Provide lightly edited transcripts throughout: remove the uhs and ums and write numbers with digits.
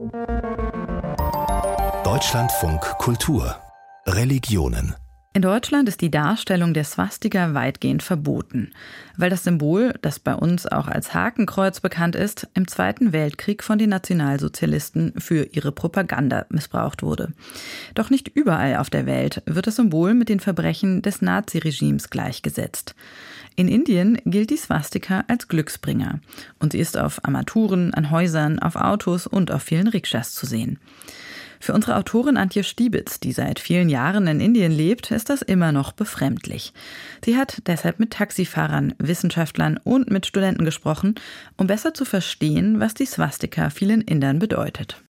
Deutschlandfunk Kultur Religionen. In Deutschland ist die Darstellung der Swastika weitgehend verboten, weil das Symbol, das bei uns auch als Hakenkreuz bekannt ist, im Zweiten Weltkrieg von den Nationalsozialisten für ihre Propaganda missbraucht wurde. Doch nicht überall auf der Welt wird das Symbol mit den Verbrechen des Naziregimes gleichgesetzt. In Indien gilt die Swastika als Glücksbringer und sie ist auf Armaturen, an Häusern, auf Autos und auf vielen Rikschas zu sehen. Für unsere Autorin Antje Stiebitz, die seit vielen Jahren in Indien lebt, ist das immer noch befremdlich. Sie hat deshalb mit Taxifahrern, Wissenschaftlern und mit Studenten gesprochen, um besser zu verstehen, was die Swastika vielen Indern bedeutet.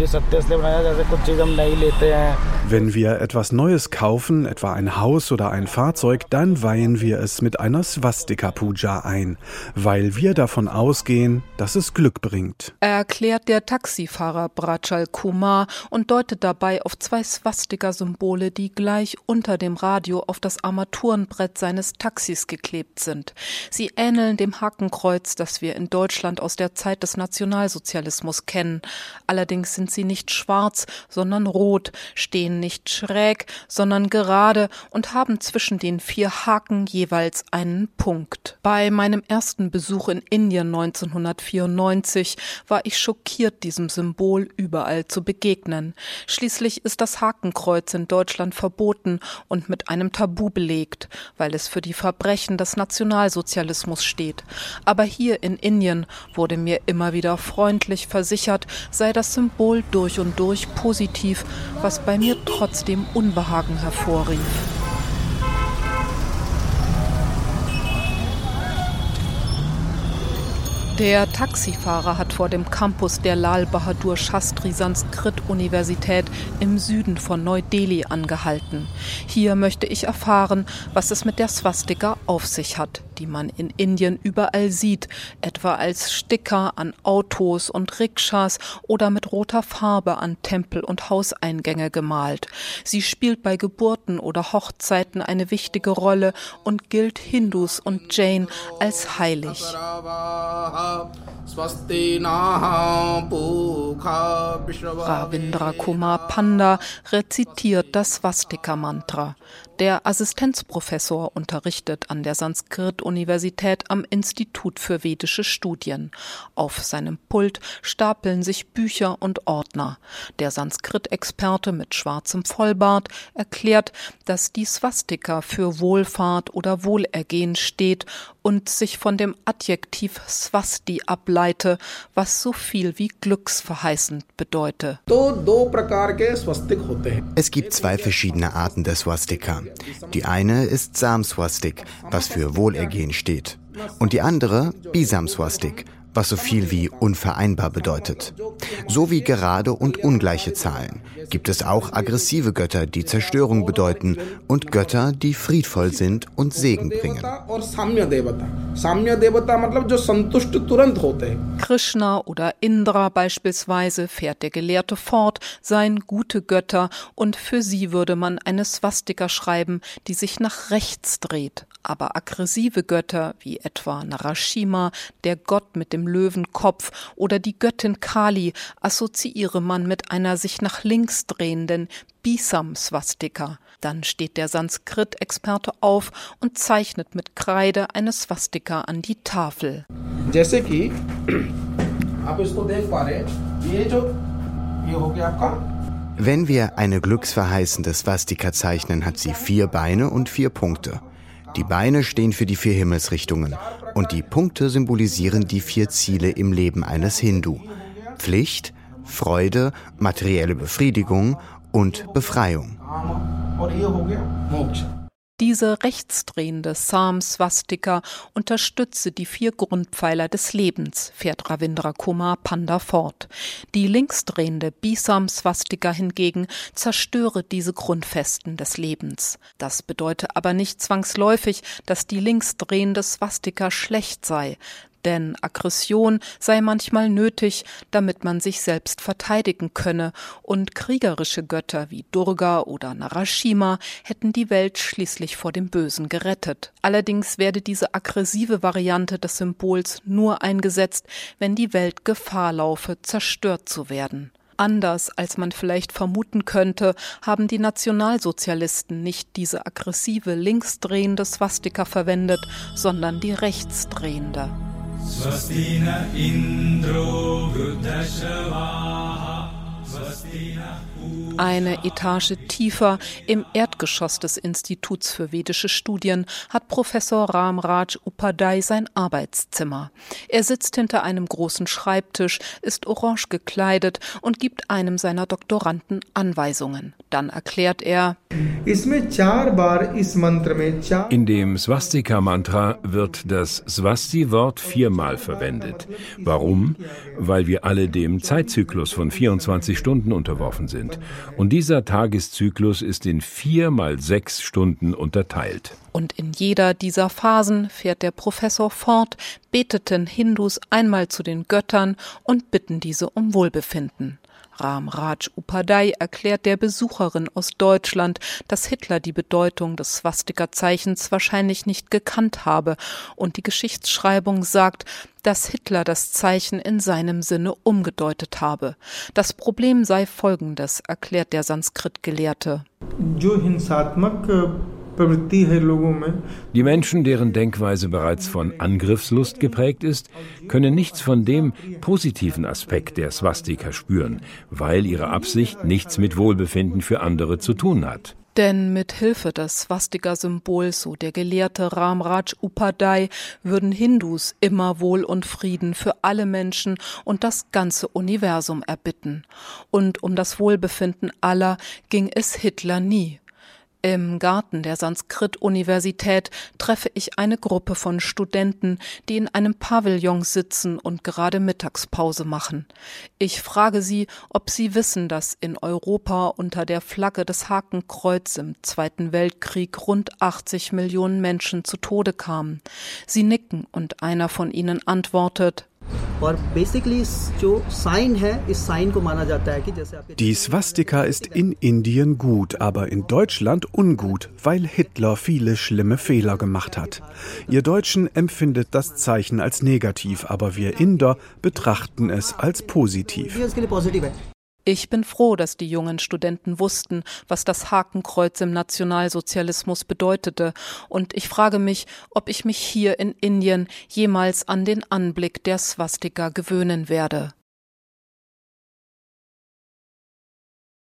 Wenn wir etwas Neues kaufen, etwa ein Haus oder ein Fahrzeug, dann weihen wir es mit einer Swastika-Puja ein, weil wir davon ausgehen, dass es Glück bringt. Erklärt der Taxifahrer Brachal Kumar und deutet dabei auf zwei Swastika-Symbole, die gleich unter dem Radio auf das Armaturenbrett seines Taxis geklebt sind. Sie ähneln dem Hakenkreuz, das wir in Deutschland aus der Zeit des Nationalsozialismus kennen. Allerdings sind sie nicht schwarz, sondern rot, stehen nicht schräg, sondern gerade und haben zwischen den 4 Haken jeweils einen Punkt. Bei meinem ersten Besuch in Indien 1994 war ich schockiert, diesem Symbol überall zu begegnen. Schließlich ist das Hakenkreuz in Deutschland verboten und mit einem Tabu belegt, weil es für die Verbrechen des Nationalsozialismus steht. Aber hier in Indien wurde mir immer wieder freundlich versichert, sei das Symbol durch und durch positiv, was bei mir trotzdem Unbehagen hervorrief. Der Taxifahrer hat vor dem Campus der Lal Bahadur Shastri Sanskrit-Universität im Süden von Neu-Delhi angehalten. Hier möchte ich erfahren, was es mit der Swastika auf sich hat, die man in Indien überall sieht, etwa als Sticker an Autos und Rikschas oder mit roter Farbe an Tempel- und Hauseingänge gemalt. Sie spielt bei Geburten oder Hochzeiten eine wichtige Rolle und gilt Hindus und Jain als heilig. Ravindra Kumar Panda rezitiert das Swastika-Mantra. Der Assistenzprofessor unterrichtet an der Sanskrit-Universität am Institut für vedische Studien. Auf seinem Pult stapeln sich Bücher und Ordner. Der Sanskrit-Experte mit schwarzem Vollbart erklärt, dass die Swastika für Wohlfahrt oder Wohlergehen steht und sich von dem Adjektiv Swasti ableite, was so viel wie glücksverheißend bedeute. Es gibt 2 verschiedene Arten der Swastika. Die eine ist Sam-Swastik, was für Wohlergehen steht. Und die andere Bisam-Swastik, was so viel wie unvereinbar bedeutet. So wie gerade und ungleiche Zahlen gibt es auch aggressive Götter, die Zerstörung bedeuten und Götter, die friedvoll sind und Segen bringen. Krishna oder Indra beispielsweise, fährt der Gelehrte fort, seien gute Götter und für sie würde man eine Swastika schreiben, die sich nach rechts dreht. Aber aggressive Götter wie etwa Narasimha, der Gott mit dem Löwenkopf, oder die Göttin Kali assoziiere man mit einer sich nach links drehenden Bisam-Swastika. Dann steht der Sanskrit-Experte auf und zeichnet mit Kreide eine Swastika an die Tafel. Wenn wir eine glücksverheißende Swastika zeichnen, hat sie 4 Beine und 4 Punkte. Die Beine stehen für die 4 Himmelsrichtungen und die Punkte symbolisieren die 4 Ziele im Leben eines Hindu: Pflicht, Freude, materielle Befriedigung und Befreiung. Diese rechtsdrehende Sam-Swastika unterstütze die 4 Grundpfeiler des Lebens, fährt Ravindra Kumar Panda fort. Die linksdrehende Bisam-Swastika hingegen zerstöre diese Grundfesten des Lebens. Das bedeute aber nicht zwangsläufig, dass die linksdrehende Swastika schlecht sei. Denn Aggression sei manchmal nötig, damit man sich selbst verteidigen könne, und kriegerische Götter wie Durga oder Narasimha hätten die Welt schließlich vor dem Bösen gerettet. Allerdings werde diese aggressive Variante des Symbols nur eingesetzt, wenn die Welt Gefahr laufe, zerstört zu werden. Anders als man vielleicht vermuten könnte, haben die Nationalsozialisten nicht diese aggressive linksdrehende Swastika verwendet, sondern die rechtsdrehende. Swastina Indro Vruddhashavaha Swastina. Eine Etage tiefer, im Erdgeschoss des Instituts für vedische Studien, hat Professor Ram Raj Upadhyay sein Arbeitszimmer. Er sitzt hinter einem großen Schreibtisch, ist orange gekleidet und gibt einem seiner Doktoranden Anweisungen. Dann erklärt er: In dem Swastika-Mantra wird das Swasti-Wort 4-mal verwendet. Warum? Weil wir alle dem Zeitzyklus von 24 Stunden unterworfen sind. Und dieser Tageszyklus ist in 4 mal 6 Stunden unterteilt. Und in jeder dieser Phasen, fährt der Professor fort, beteten Hindus einmal zu den Göttern und bitten diese um Wohlbefinden. Ram Raj Upadhyay erklärt der Besucherin aus Deutschland, dass Hitler die Bedeutung des Swastika-Zeichens wahrscheinlich nicht gekannt habe und die Geschichtsschreibung sagt, dass Hitler das Zeichen in seinem Sinne umgedeutet habe. Das Problem sei folgendes, erklärt der Sanskrit-Gelehrte. Die Menschen, deren Denkweise bereits von Angriffslust geprägt ist, können nichts von dem positiven Aspekt der Swastika spüren, weil ihre Absicht nichts mit Wohlbefinden für andere zu tun hat. Denn mit Hilfe des Swastika-Symbols, so der Gelehrte Ram Raj Upadhyay, würden Hindus immer Wohl und Frieden für alle Menschen und das ganze Universum erbitten. Und um das Wohlbefinden aller ging es Hitler nie. Im Garten der Sanskrit-Universität treffe ich eine Gruppe von Studenten, die in einem Pavillon sitzen und gerade Mittagspause machen. Ich frage sie, ob sie wissen, dass in Europa unter der Flagge des Hakenkreuz im Zweiten Weltkrieg rund 80 Millionen Menschen zu Tode kamen. Sie nicken und einer von ihnen antwortet: Die Swastika ist in Indien gut, aber in Deutschland ungut, weil Hitler viele schlimme Fehler gemacht hat. Ihr Deutschen empfindet das Zeichen als negativ, aber wir Inder betrachten es als positiv. Ich bin froh, dass die jungen Studenten wussten, was das Hakenkreuz im Nationalsozialismus bedeutete, und ich frage mich, ob ich mich hier in Indien jemals an den Anblick der Swastika gewöhnen werde.